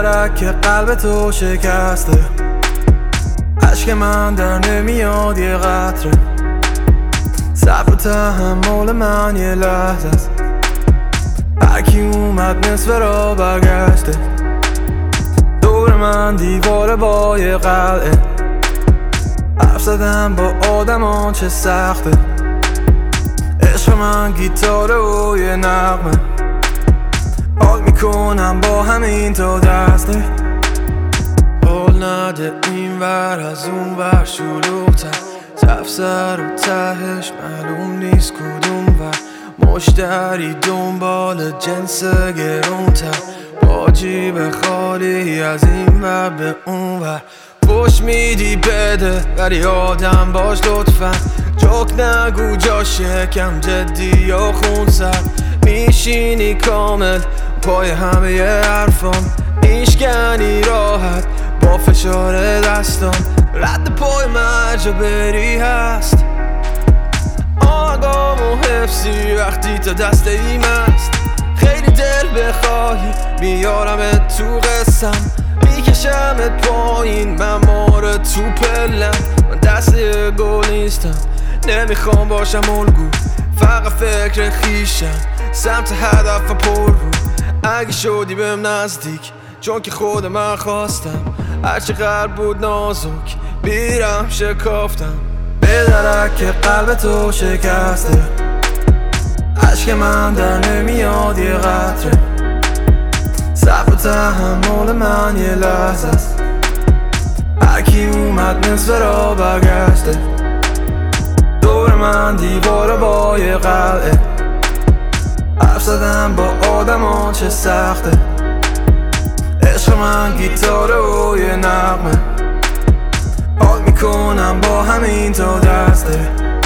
درک که قلب تو شکسته، عشق من در نمیاد یه قطره، صبر و تحمل من یه لحظه است، هرکی اومد نصف را برگشته، دور من دیواره با یه قلعه، حرف زدن با آدمان چه سخته، عشق من گیتاره و یه نغمه، حال میکنم با همین تا دسته، حال نده این ور از اون ور شلوغ‌تر، تفسر و تهش معلوم نیست کدوم ور، مشتری دنبال جنس گرونتر، با جیب خالی از این ور به اون ور، پشت میدی بده ولی آدم باش لطفا، جوک نگو جا شکم جدی یا خونسر، میشینی کامل پای همه ی حرفام، میشکنی راحت با فشار دستام، رد پای مرجا بری هست، آهنگام و حفظی وقتی تا دست ایم است، خیلی دل بخواهی میارم تو قسم، میکشمت پایین من ماره تو پلم، من دست گل نیستم نمیخوام باشم الگو، فقط فکر خیشم سمت هدف پر رو، اگه شدی بهم نزدیک چون که خود من خواستم، هرچی قلب بود نازک بیرم شکافتم، به درک که قلب تو شکسته، عشق من در نمیاد یه قطره، صبر و تحمل من یه لحظه است، هرکی اومد نصف را برگشته، دور من دیواره با یه قلعه، حرف زدن با آدمان چه سخته، عشق من گیتاره و یه نغمه، حال میکنم با همین تا دسته.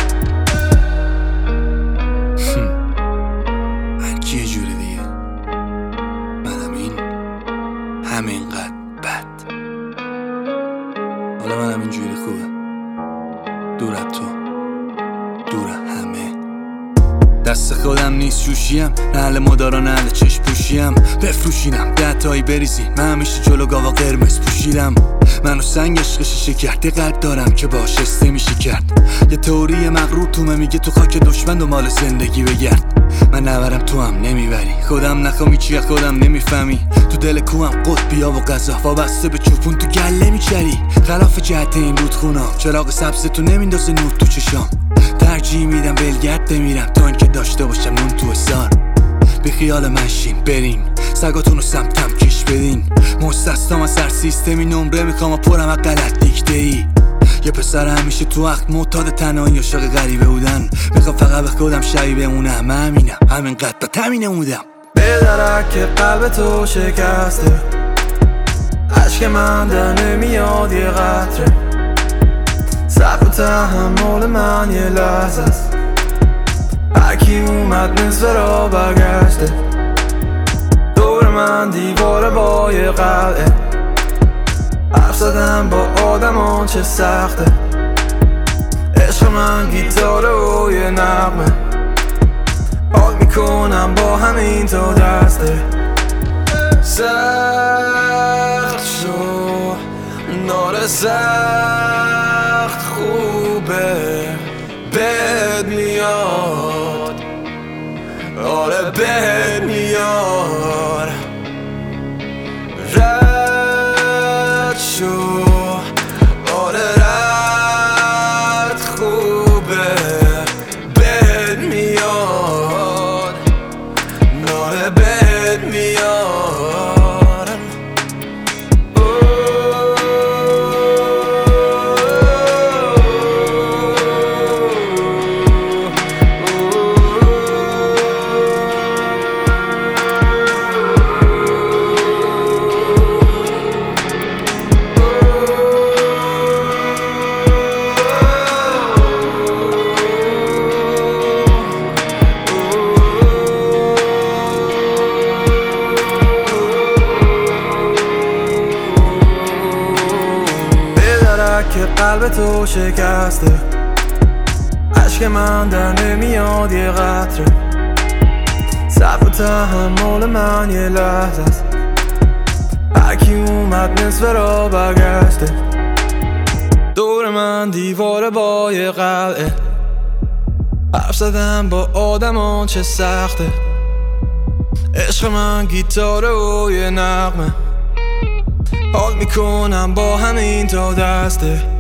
هرکی یه جوری دیگه، منم این همینقدر بد، حالا منم این جوری خوبه، دور از تو، دور همه، دست خودم نیست شوشیم، نه اهل مدارا نه اهل چشم پوشیم، بفروشینم 10 تایی بریزی، من همیشه جلو گاوا قرمز پوشیدم، منو سنگ عشق شیشه کرد، یه قلب دارم که باش استه میشه کرد، یه تئوری مغرور تومه میگه تو خاک دشمن دنبال زندگی بگرد، من نبرم تو هم نمیبری، خودم نخوامی چیه خودم نمیفهمی، تو دل کوهم قطبیا و غذا وابسته به چوپون تو گله میچری، خلاف جهت این رودخونا چراغ سبز تو نمیندازه نور تو چشام، ترجیح میدم ولگرد بمیرم تا اینکه داشته باشم نون تو حصار، بی خیال من شین برین سگاتونو سمتم کش بدین، مستثنام از هر سیستمی نمره میخوام و پرم از غلط دیکته ای، یه پسر همیشه تو وقت معتاد تنهایی عاشق غریبه بودن، میخوام فقط به خودم شبیه بمونم، من همینم همینقدر با تمینه بودم، به درک که قلب تو شکسته، عشق من در نمیاد یه قطره، صبر و تحمل من یه لحظه است، هرکی اومد نصف را برگشته، دور من دیواره با یه قلعه، حرف زدن با آدمان چه سخته، عشق من گیتاره و یه نغمه، حال میکنم با همین تا دسته، سخت شو نار سخت خوبه بد میاد، آره بد میاد، رد شو آره رد خوبه بد میاد، آره بد میاد، که قلب تو شکسته، عشق من در نمیاد یه قطره، صبر و تحمل من یه لحظه است، هرکی یکی اومد نصف را برگشته. دور من دیواره با یه قلعه، حرف زدم با آدم چه سخته. عشق من گیتاره و یه نغمه، حال میکنم با همین تا دسته.